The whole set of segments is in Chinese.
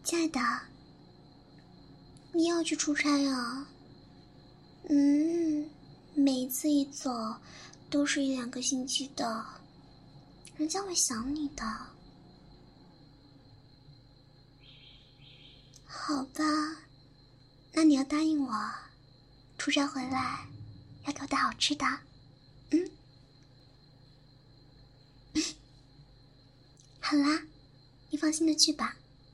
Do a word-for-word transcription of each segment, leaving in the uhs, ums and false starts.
亲爱的，你要去出差啊？嗯，每一次一走都是一两个星期的，人家会想你的。好吧，那你要答应我，出差回来要给我带好吃的。嗯，好啦，你放心的去吧。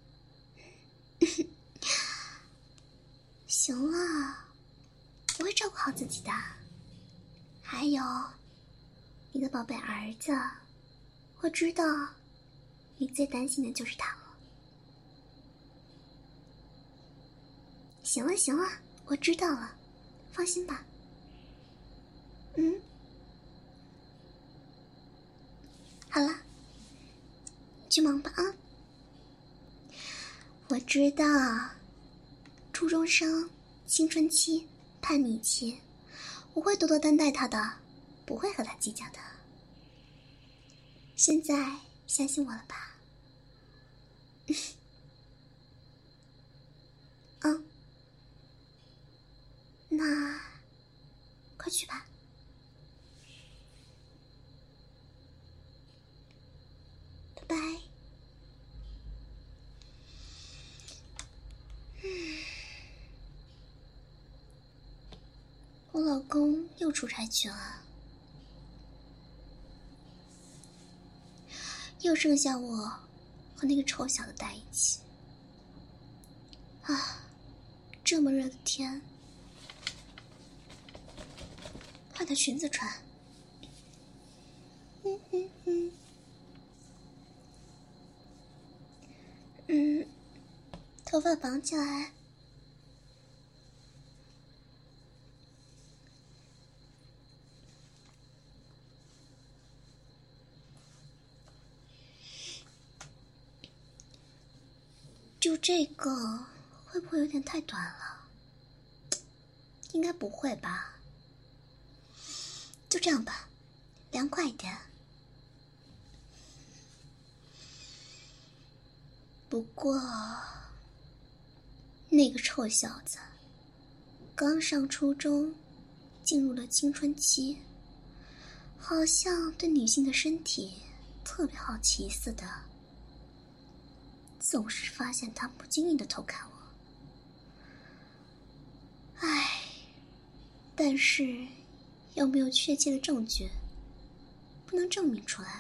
行了，我会照顾好自己的。还有，你的宝贝儿子，我知道你最担心的就是他了。行了行了，我知道了，放心吧。嗯，好了，去忙吧啊。我知道，初中生、青春期、叛逆期，我会多多担待他的，不会和他计较的。现在相信我了吧？嗯，那快去吧。拜拜。嗯，我老公又出差去了，又剩下我和那个臭小子在一起。啊，这么热的天，换条裙子穿。嗯嗯嗯。嗯，头发绑起来。就这个会不会有点太短了？应该不会吧。就这样吧，凉快一点。不过那个臭小子刚上初中，进入了青春期，好像对女性的身体特别好奇似的，总是发现他不经意的偷看我。唉，但是又没有确切的证据，不能证明出来。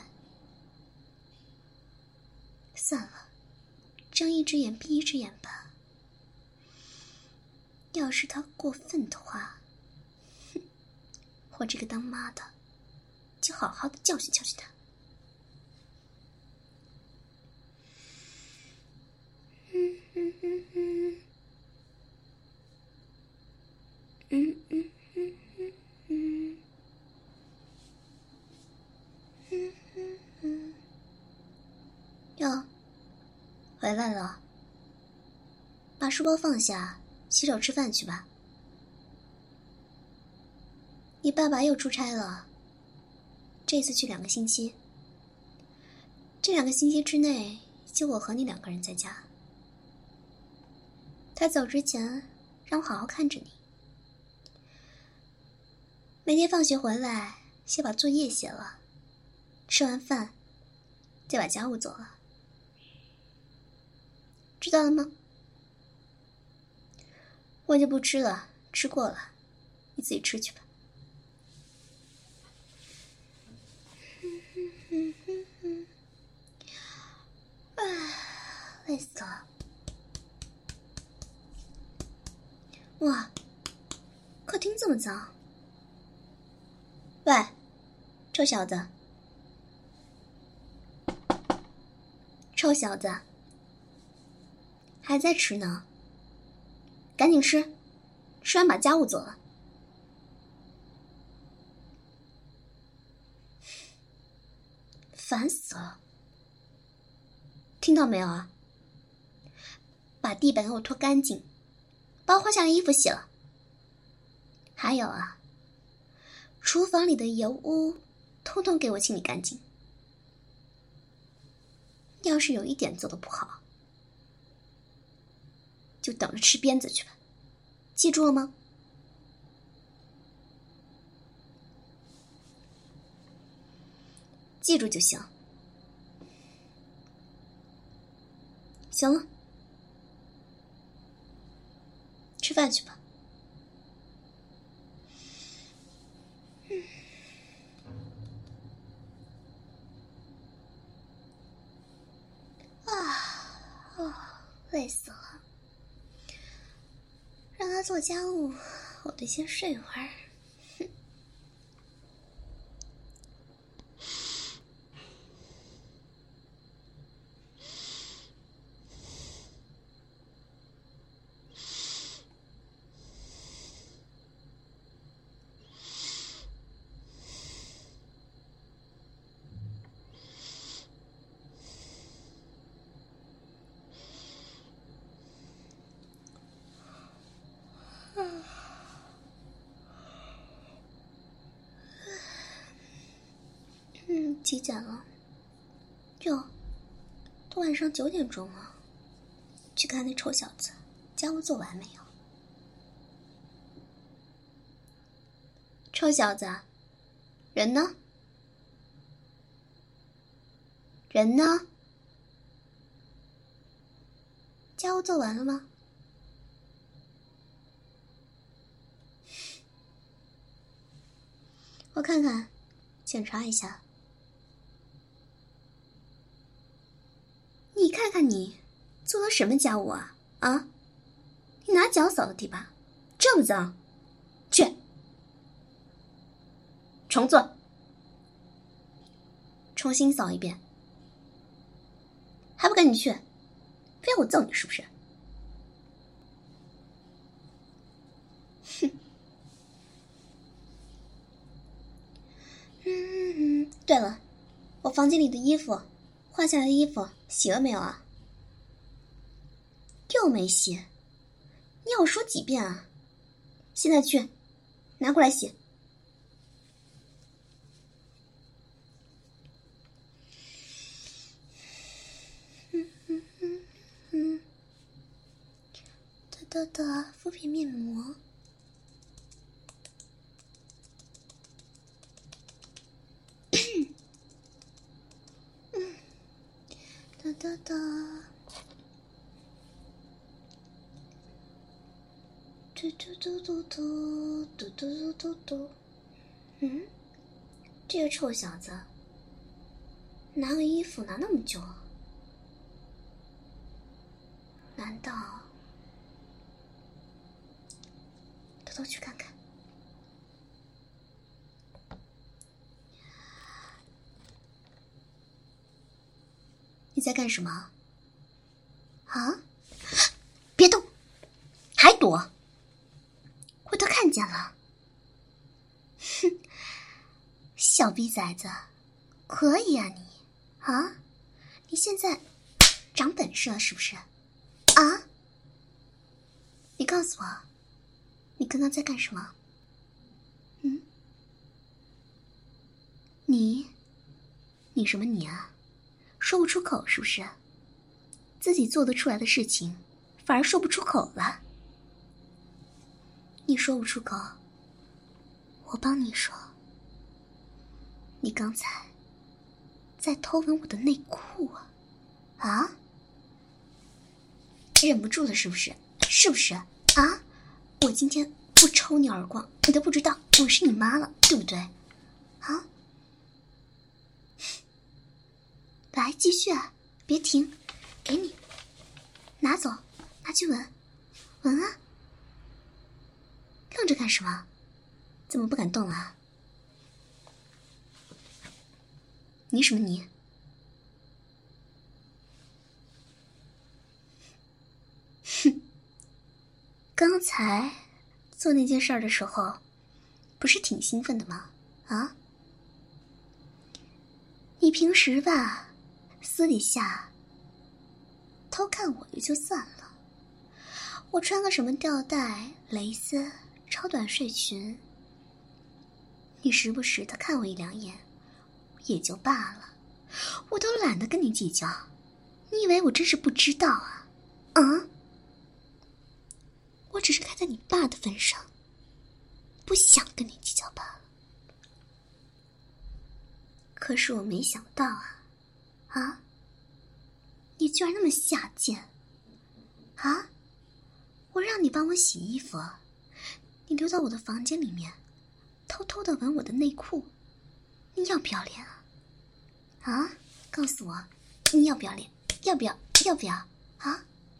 算了，睁一只眼闭一只眼吧。要是他过分的话，哼，我这个当妈的就好好的教训教训他。嗯嗯嗯嗯嗯嗯嗯嗯嗯嗯嗯嗯。哟，回来了，把书包放下，洗手吃饭去吧。你爸爸又出差了，这次去两个星期。这两个星期之内，就我和你两个人在家。他走之前，让我好好看着你。每天放学回来，先把作业写了，吃完饭，再把家务做了。知道了吗？我就不吃了，吃过了，你自己吃去吧。啊，累死了！哇，客厅这么脏！喂，臭小子！臭小子！还在吃呢？赶紧吃，吃完把家务做了。烦死了！听到没有啊？把地板给我拖干净，把花下的衣服洗了。还有啊，厨房里的油污，通通给我清理干净。要是有一点做得不好， 就等着吃鞭子去吧，记住了吗？记住就行。行了，吃饭去吧。嗯。啊，哦，累死了。让他做家务，我得先睡一会儿。哼。嗯，几点了？哟，都晚上九点钟了。去看那臭小子，家务做完没有？臭小子，人呢？人呢？家务做完了吗？我看看，检查一下。你看看你，做了什么家务啊？啊？你拿脚扫的地板，这么脏？去，重做，重新扫一遍。还不赶紧去？非要我揍你是不是？哼。嗯，对了，我房间里的衣服，换下来的衣服洗了没有啊？又没洗，你要我说几遍啊？现在去，拿过来洗。嗯嗯嗯嗯。哒哒哒，敷片面膜。嗯。哒哒哒。嘟嘟嘟嘟嘟嘟嘟嘟嘟嘟。嗯，这个臭小子拿个衣服拿那么久，难道偷偷去看看？你在干什么？啊？别动，还躲？回头看见了。哼，小逼崽子，可以啊你啊！你现在长本事了是不是？啊？你告诉我，你刚刚在干什么？嗯？你？你什么你啊？说不出口是不是？自己做得出来的事情，反而说不出口了。你说不出口，我帮你说。你刚才在偷闻我的内裤啊？啊？忍不住了是不是？是不是啊？我今天不抽你耳光，你都不知道我是你妈了，对不对？啊？来，继续啊，别停，给你，拿走，拿去闻，闻啊！愣着干什么？怎么不敢动啊？你什么你？哼，刚才做那件事儿的时候，不是挺兴奋的吗？啊？你平时吧，私底下偷看我也就算了，我穿个什么吊带、蕾丝、超短睡裙，你时不时的看我一两眼也就罢了，我都懒得跟你计较。你以为我真是不知道啊？啊？ 我只是看在你爸的份上，不想跟你计较罢了。可是我没想到啊，啊，你居然那么下贱！啊，我让你帮我洗衣服，你溜到我的房间里面，偷偷的闻我的内裤，你要不要脸啊？啊，告诉我，你要不要脸？要不要？要不要？啊？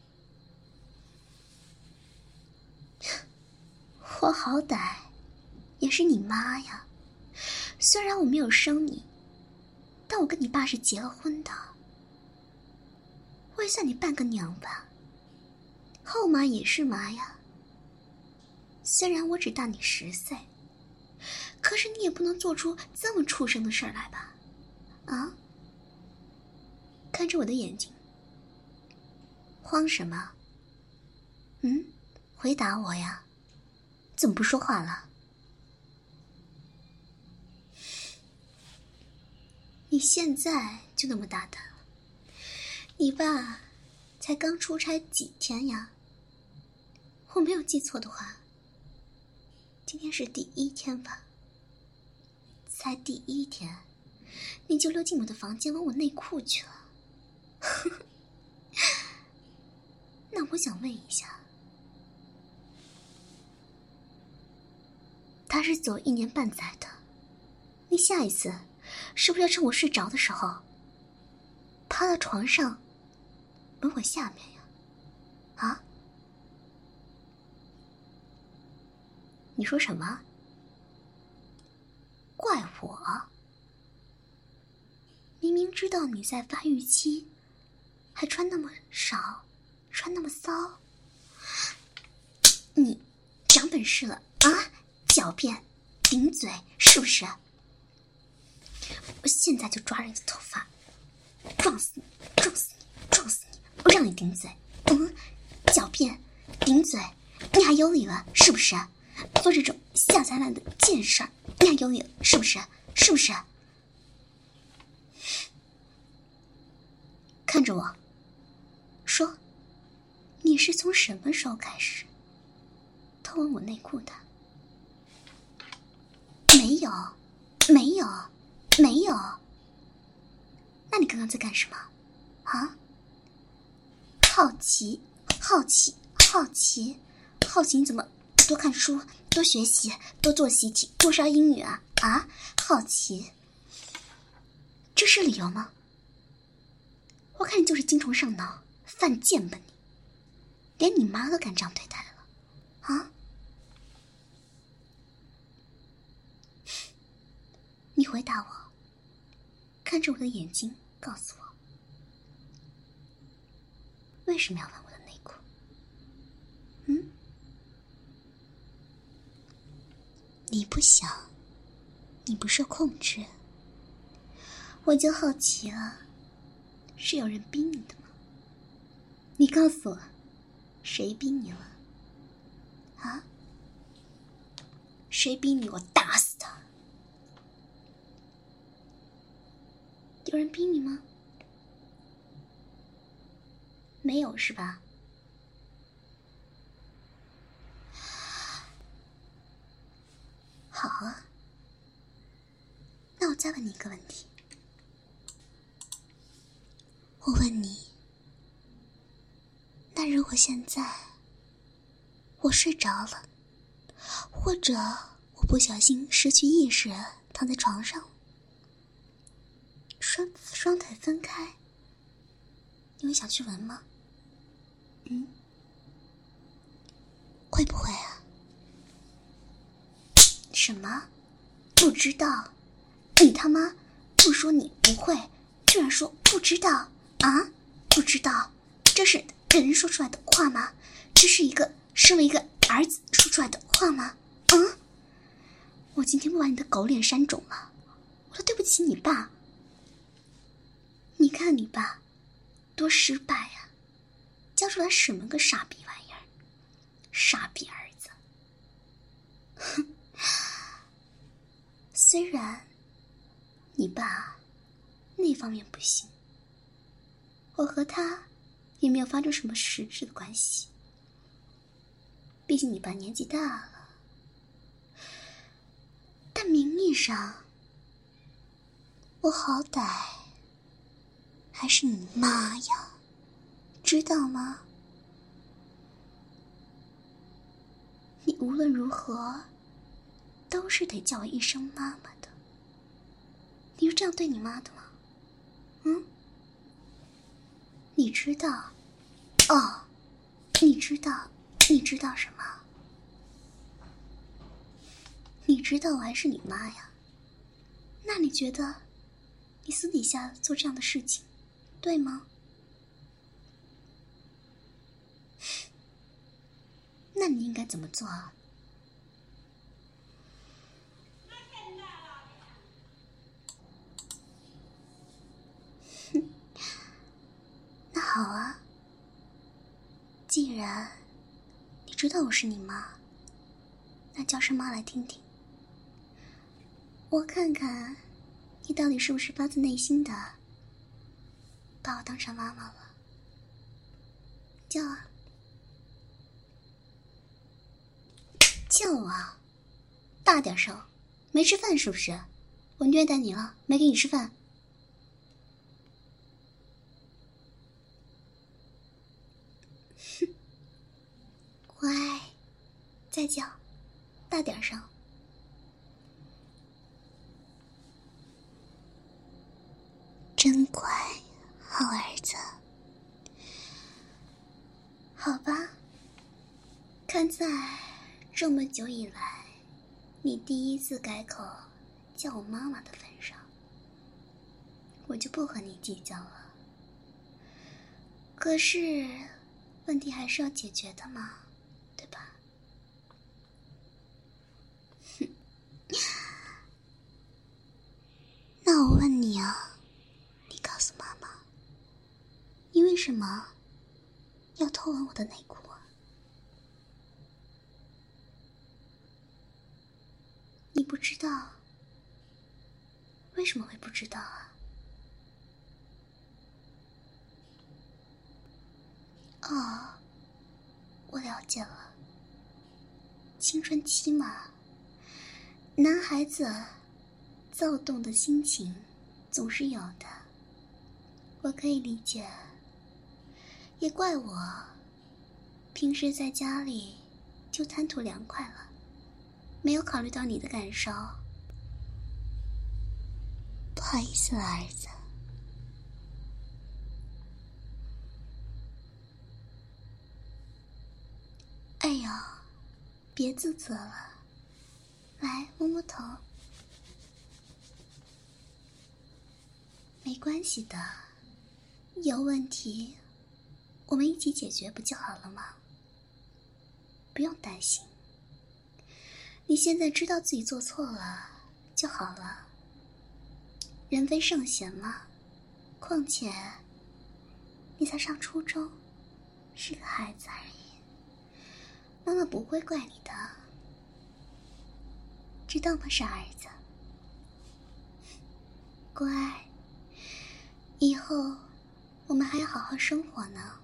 我好歹也是你妈呀，虽然我没有生你，但我跟你爸是结了婚的，我也算你半个娘吧。后妈也是妈呀，虽然我只大你十岁，可是你也不能做出这么畜生的事儿来吧？啊？看着我的眼睛，慌什么？嗯，回答我呀！怎么不说话了？你现在就那么大胆了？你爸才刚出差几天呀？我没有记错的话，今天是第一天吧？才第一天，你就溜进我的房间闻我内裤去了。那我想问一下，他是走一年半载的，你下一次是不是要趁我睡着的时候趴到床上闻我下面呀？啊？你说什么？怪我？明明知道你在发育期，还穿那么少，穿那么骚，你长本事了啊？狡辩，顶嘴，是不是？我现在就抓着你的头发，撞死你，撞死你，撞死你！我让你顶嘴，嗯，狡辩，顶嘴，你还有理了，是不是？做这种下三滥的贱事儿，你还有理了，是不是？是不是？看着我，说，你是从什么时候开始偷闻我内裤的？没有，没有，没有。那你刚刚在干什么？啊？好奇，好奇，好奇，好奇你怎么多看书，多学习，多做习题，多刷英语啊？啊？好奇，这是理由吗？我看你就是精虫上脑，犯贱吧你！连你妈都敢这样对待了，啊？你回答我，看着我的眼睛，告诉我，为什么要闻我的内裤？嗯？你不想，你不受控制，我就好奇了，是有人逼你的吗？你告诉我，谁逼你了？啊？谁逼你？我打死他！有人逼你吗？没有是吧？好啊，那我再问你一个问题。我问你，那如果现在我睡着了，或者我不小心失去意识，躺在床上，双双腿分开，你会想去闻吗？嗯，会不会啊？什么？不知道？你他妈不说你不会，居然说不知道啊？不知道？这是人说出来的话吗？这是一个身为一个儿子说出来的话吗？嗯，我今天不把你的狗脸扇肿了，我都对不起你爸。你看你爸多失败啊，教出来什么个傻逼玩意儿，傻逼儿子。哼，虽然你爸那方面不行，我和他也没有发生什么实质的关系， 毕竟你爸年纪大了，但名义上，我好歹还是你妈呀，知道吗？你无论如何都是得叫我一声妈妈的。你是这样对你妈的吗？嗯？你知道？哦，你知道？你知道什么？你知道我还是你妈呀？那你觉得你私底下做这样的事情对吗？那你应该怎么做啊？哼，那好啊，既然你知道我是你妈，那叫声妈来听听，我看看你到底是不是发自内心的把我当成妈妈了。叫啊，叫啊，大点声，没吃饭是不是？我虐待你了，没给你吃饭。哼，乖，再叫，大点声。真乖，好儿子。好吧，看在这么久以来你第一次改口叫我妈妈的份上，我就不和你计较了。可是问题还是要解决的嘛，对吧？哼，那我问你啊，你告诉妈妈，你为什么要偷闻我的内裤啊？你不知道？为什么会不知道啊？哦，我了解了。青春期嘛，男孩子躁动的心情总是有的，我可以理解。也怪我平时在家里就贪图凉快了，没有考虑到你的感受。不好意思了，儿子。哎呦，别自责了，来摸摸头。没关系的，有问题我们一起解决不就好了吗？不用担心，你现在知道自己做错了就好了。人非圣贤嘛，况且你才上初中，是个孩子而已，妈妈不会怪你的，知道吗，傻儿子？乖，以后我们还要好好生活呢。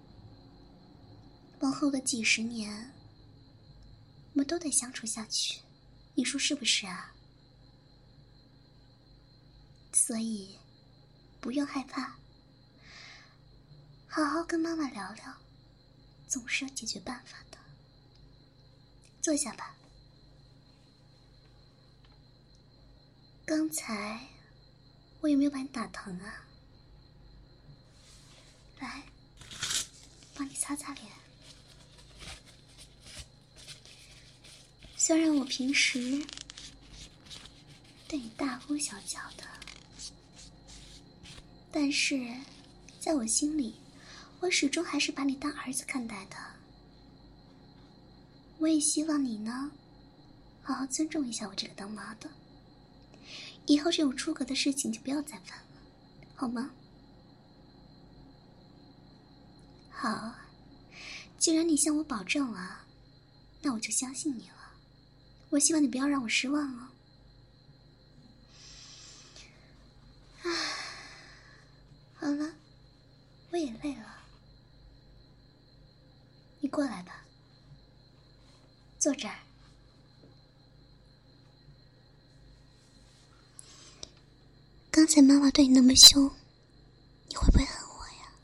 往后的几十年，我们都得相处下去，你说是不是啊？所以不用害怕，好好跟妈妈聊聊，总是有解决办法的。坐下吧。刚才我有没有把你打疼啊？来，帮你擦擦脸。虽然我平时对你大呼小叫的，但是在我心里，我始终还是把你当儿子看待的。我也希望你呢，好好尊重一下我这个当妈的，以后这种出格的事情就不要再犯了，好吗？好，既然你向我保证了，那我就相信你了。我希望你不要让我失望哦。唉，好了，我也累了，你过来吧。 坐这儿。刚才妈妈对你那么凶，你会不会恨我呀？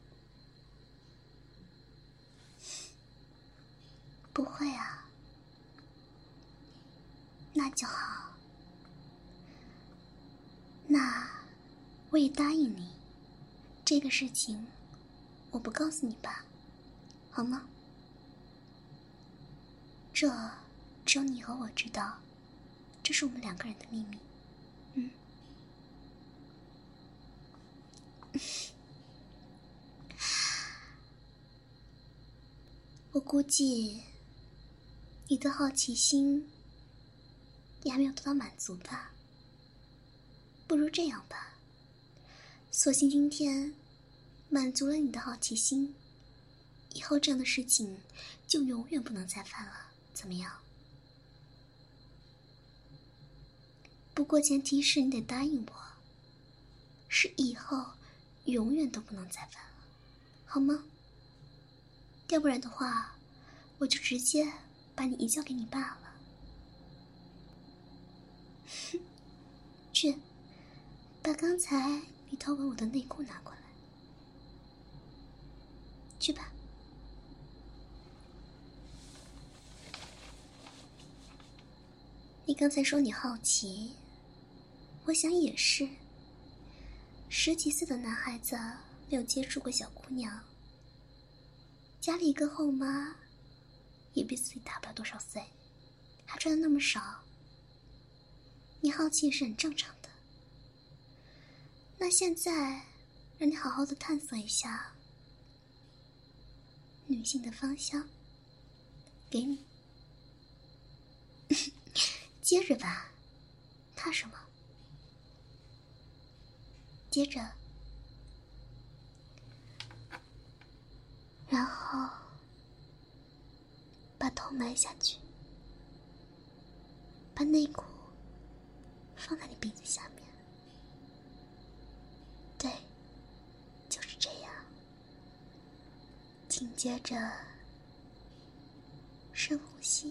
不会啊，那就好。那我也答应你，这个事情我不告诉你爸，好吗？这只有你和我知道，这是我们两个人的秘密。嗯。我估计你的好奇心也还没有得到满足吧。不如这样吧，索性今天满足了你的好奇心，以后这样的事情就永远不能再犯了，怎么样？不过前提是你得答应我，是以后永远都不能再犯了，好吗？要不然的话，我就直接把你移交给你爸了。去，把刚才你偷吻我的内裤拿过来。去吧。你刚才说你好奇，我想也是。十几岁的男孩子没有接触过小姑娘，家里一个后妈，也比自己大不了多少岁，还穿的那么少，你好奇也是很正常的。那现在让你好好的探索一下女性的芳香，给你。接着吧，怕什么？接着，然后把头埋下去，把内裤放在你鼻子下面。对，就是这样。紧接着深呼吸。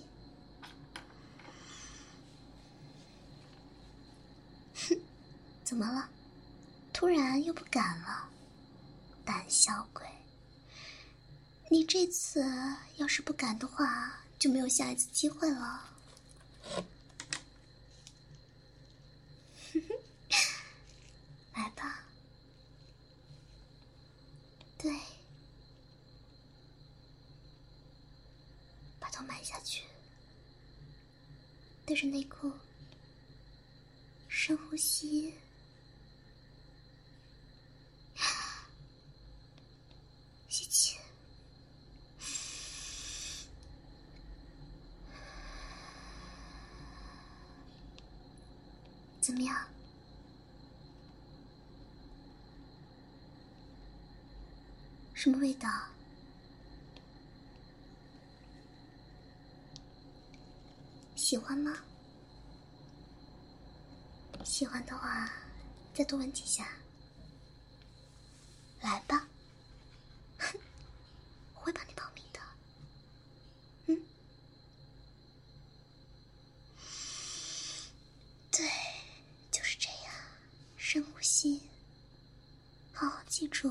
哼，怎么了？突然又不敢了？胆小鬼！你这次要是不敢的话，就没有下一次机会了。来吧。对，把头埋下去，对着内裤深呼吸。吸气，怎么样？什么味道？喜欢吗？喜欢的话，再多闻几下。来吧。哼，我会帮你保密的。嗯。对，就是这样。深呼吸，好好记住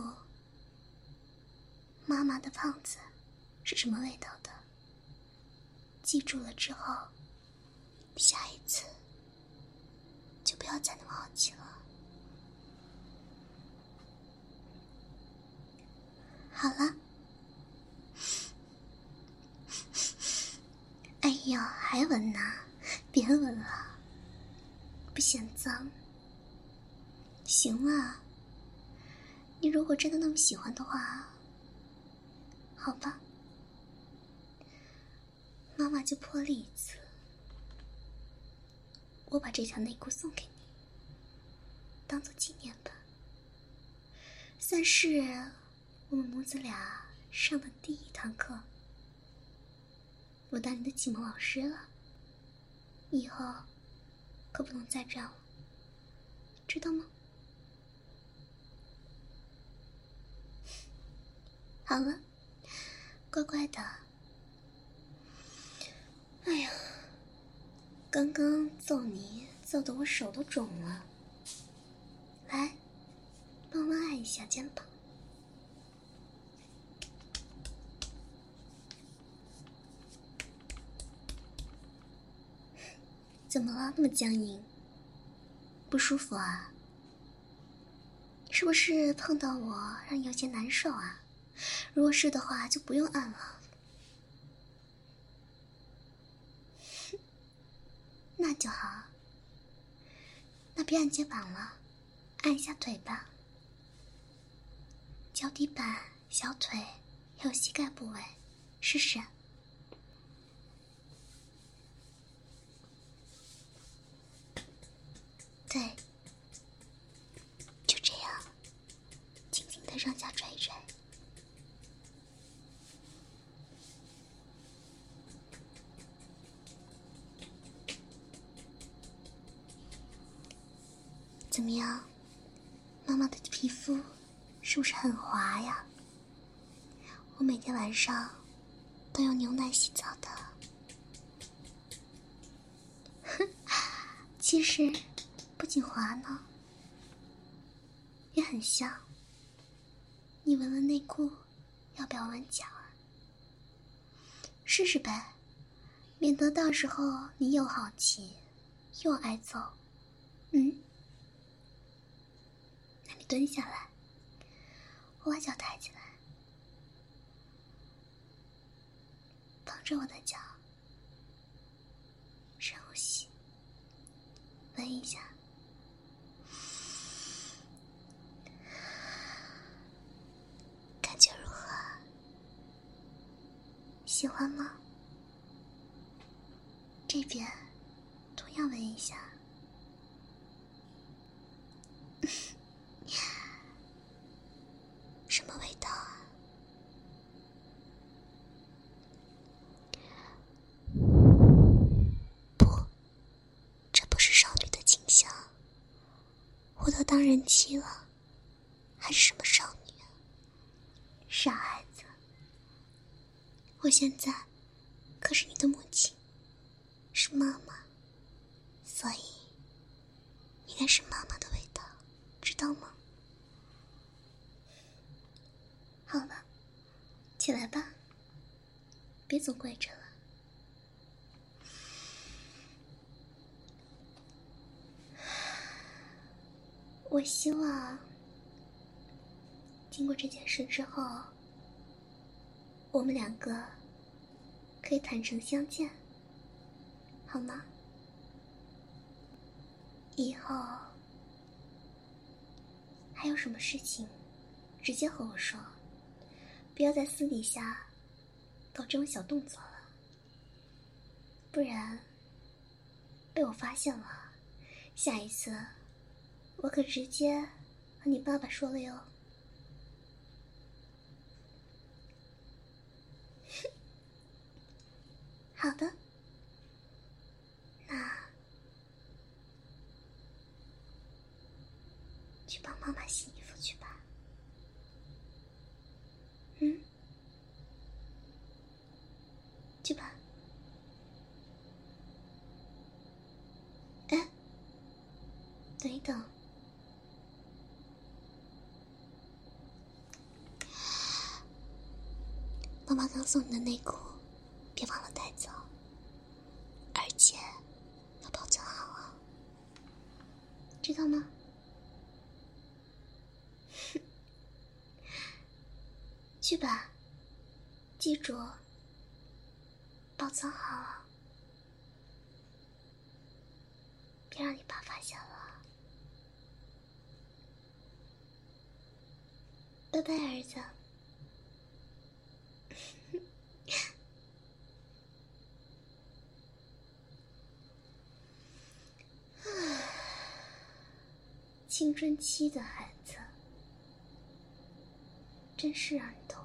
妈妈的胖子是什么味道的。记住了之后，下一次就不要再那么好奇了。好了。哎呦，还闻呢？别闻了，不嫌脏。行了，你如果真的那么喜欢的话，好吧，妈妈就破例一次，我把这条内裤送给你，当做纪念吧，算是我们母子俩上的第一堂课。我当你的启蒙老师了，以后可不能再这样了，知道吗？好了，乖乖的， 哎呀，刚刚揍你揍得我手都肿了。来，帮我按一下肩膀。怎么了？那么僵硬？不舒服啊？是不是碰到我让你有些难受啊？如果是的话，就不用按了。那就好。那别按肩膀了，按一下腿吧。脚底板、小腿还有膝盖部位，试试。对，就这样，轻轻的上下拽一拽。怎么样，妈妈的皮肤是不是很滑呀？我每天晚上都用牛奶洗澡的。哼，其实不仅滑呢，也很香。你闻闻内裤，要不要闻脚啊？试试呗，免得到时候你又好奇，又挨揍。嗯，那你蹲下来，我把脚抬起来，捧着我的脚，深呼吸，闻一下。感觉如何？喜欢吗？这边同样闻一下。什么味道啊？不，这不是少女的倾向。我都当人妻了，还是什么少女啊？傻孩子，我现在可是你的母亲，是妈妈，所以应该是妈妈的味道，知道吗？好了，起来吧，别总跪着了。我希望经过这件事之后，我们两个可以坦诚相见，好吗？以后还有什么事情直接和我说，不要在私底下搞这种小动作了，不然被我发现了，下一次我可直接和你爸爸说了哟。好的，那去帮妈妈洗衣服去吧。嗯，去吧。哎，等一等，妈妈刚送你的内裤，别忘了带走，而且要保存好啊，知道吗？去吧，记住，保存好，别让你爸发现了。拜拜，儿子。青春期的孩子，真是让人头